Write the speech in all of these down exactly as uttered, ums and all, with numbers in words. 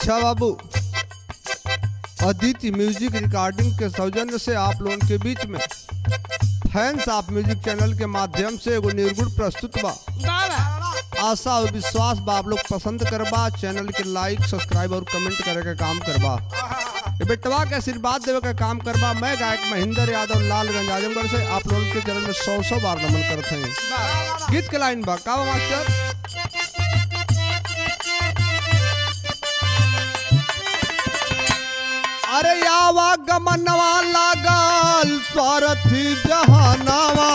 अच्छा बाबू, Aditi music recording के सौजन्य से आप लोगों के बीच में फैंस ऑफ म्यूजिक चैनल के माध्यम से एगो निर्गुण प्रस्तुत बा। आशा और विश्वास बा आप लोग पसंद करबा। चैनल के लाइक सब्सक्राइब और कमेंट करे का काम करबा। ये बेटवा के आशीर्वाद देवे का काम करबा। मैं गायक महेंद्र यादव लालगंज आजमगढ़ से आप लोगों के चरण में सौ सौ बार नमन करते हैं। गीत के लाइन बा का मास्टर, अरे आवागमनवा लागल स्वार्थी जहानावा,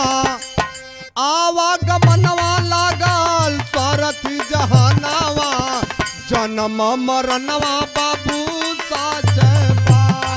आवागमनवा लागल स्वार्थी जहानावा, जन्म मरनवा बाबू साचे बा।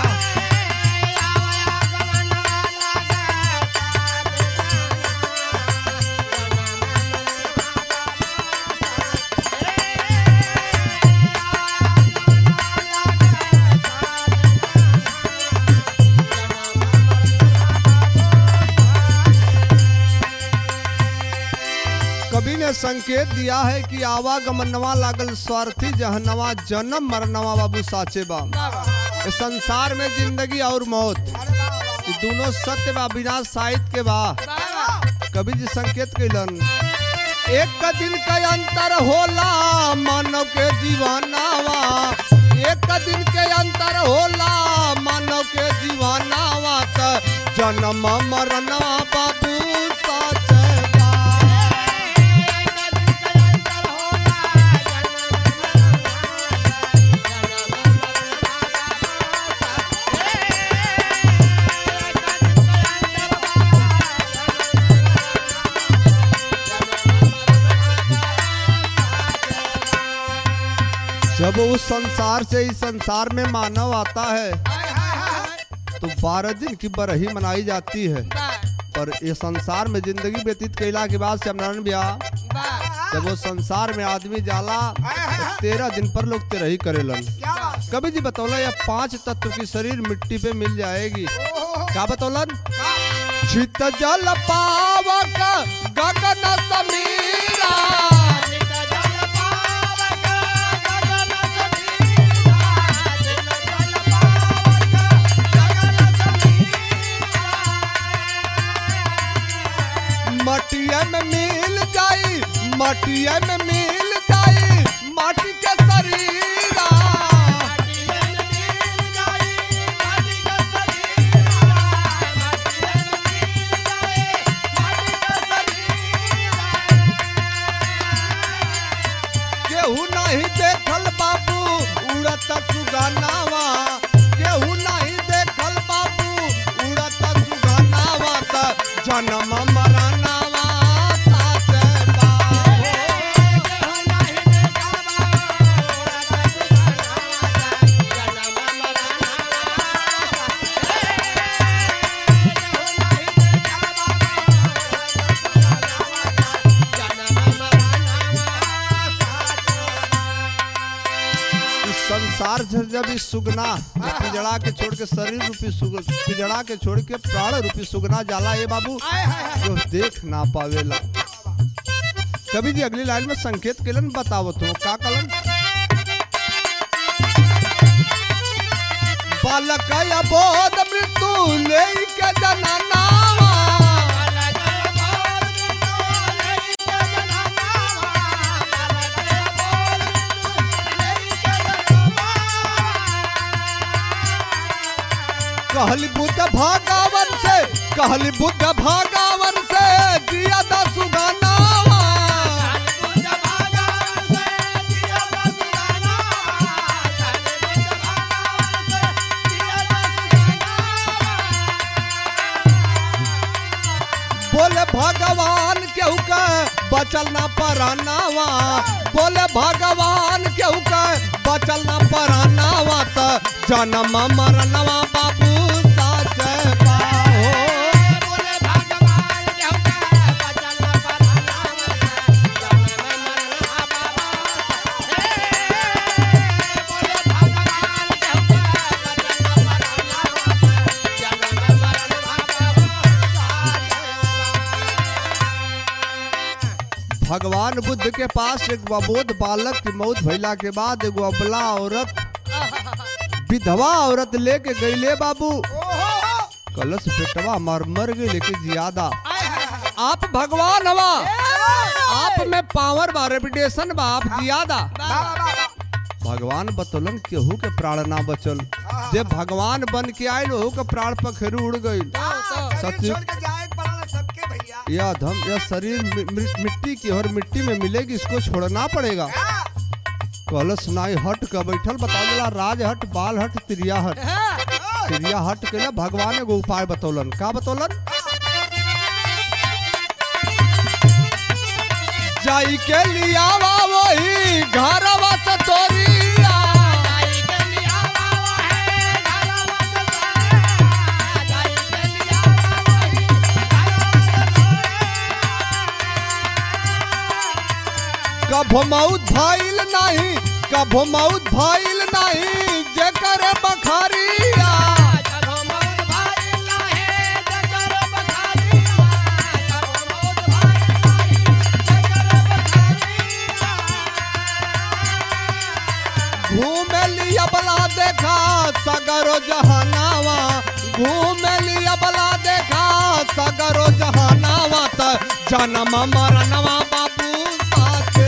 कवि ने संकेत दिया है कि आवागमनवा लागल स्वार्थी जहनवा, जन्म मरनवा बाबू साचे बा। इस संसार में जिंदगी और मौत दोनों सत्य बा, बिना साहित्य के बा। कवि जी संकेत कैलन, एक दिन का अंतर होला मानव के जीवनावा, एक दिन के अंतर होला मानव के जीवनावा, जन्म मरनवा बाबू साचे। जब उस संसार से इस संसार में मानव आता है तो बारह दिन की बरही मनाई जाती है, पर ये संसार में जिंदगी व्यतीत कैला के बाद श्यामनारायण ब्याह जब वो संसार में आदमी जाला तो तेरह दिन पर लोग तेरही करेलन। कभी जी बतौला या पांच तत्व की शरीर मिट्टी पे मिल जाएगी। क्या बतौलन, चित जल पावक गगन समीरा, मटिया में मिल जाई, मटिया में मिल जाई माटी के शरीरा, केहू नहीं देखल बाबू उड़त सुगनावा, केहू नहीं देखल बाबू उड़त सुगनावा, जन्म मरना संसार से जब इस सुगना पिजड़ा के छोड़ के शरीर रूपी पिजड़ा के छोड़ के प्राण रूपी सुगना जाला ये बाबू जो देख ना पावेला। कभी जी अगली लाइन में संकेत केलन बताओ तो का कलन, बालक बोध मृत्यु ले के जननावा, कहली बुद्ध भागवन से, कहली बुद्ध भागवन से दिया दा सुगनावा, बोले भगवान केहू के बचल ना परानावा, बोले भगवान केहू के बचल ना परानावा, त जन्म मरनवा बाबू साचे बा। बोले भगवान केहू के बचल ना परानावा, जन्म मरनवा बाबू साचे, बोले भगवान केहू के बचल ना परानावा, जन्म मरनवा बाबू साचे। भगवान बुद्ध के पास एक अबोध बालक की मौत भइला के बाद एगो अबला औरत विधवा औरत लेके गईले बाबू कलश बेटवा मर मर गई लेके जियादा आप भगवान हवा आप में पावर बा रेपुटेशन बा आप जियादा भगवान बतौलन केहू के प्राण ना बचल जब भगवान बन के आयल वहू के प्राण पखेरु उड़ गई सत्य यह धम यह शरीर मिट्टी की और मिट्टी में मिलेगी इसको छोड़ना पड़ेगा कलश नाई हट का बैठल बता राज हट बाल हट त्रिया हट त्रिया हट के भगवान एगो उपाय बतौलन का बतौलन जाई के लिया वही घर तोरिया कभो मौत भइल नहीं कभो मौत भइल नहीं जेकर बखारिया घूमे लिया बला देखा सगरो जहानावा घूमे लिया बला देखा सगरो जहानावा त जन्म मरनवा बाबू साथे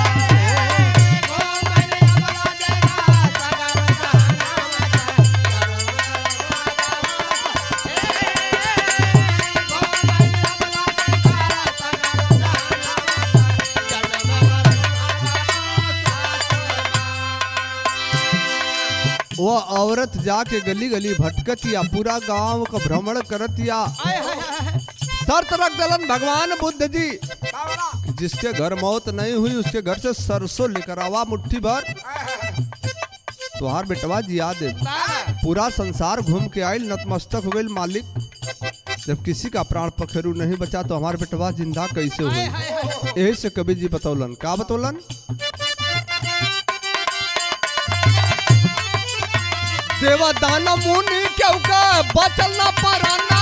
वो औरत जाके गली गली भटकतिया पूरा गांव का भ्रमण करतिया शर्त रख दलन भगवान बुद्ध जी जिसके घर मौत नहीं हुई उसके घर से सरसों लेकर आवा मुट्ठी भर तुहार बेटवा जिया दे पूरा संसार घूम के आयल नतमस्तक हो गई मालिक जब किसी का प्राण पखेरु नहीं बचा तो हमारे बेटवा जिंदा कैसे हुई यही से कबीर जी बतौलन का बतौलन देवा दान मुनि क्यों का बचल न पराना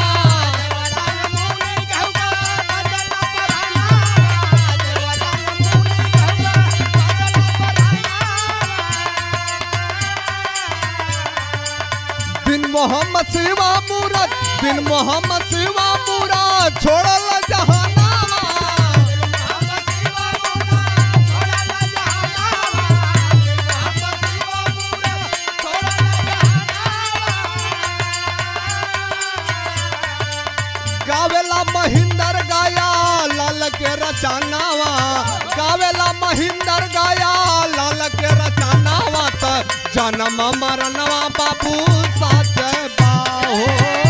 बिन मोहम्मद सिवा मूरत बिन मोहम्मद सिवा मूरत छोड़ल जहाना गावेला महिंदर गाया लाल के रचानावा गावेला महिंदर गाया लाल के रचानावा त जन्म मरनवा बाबू साथ बाहो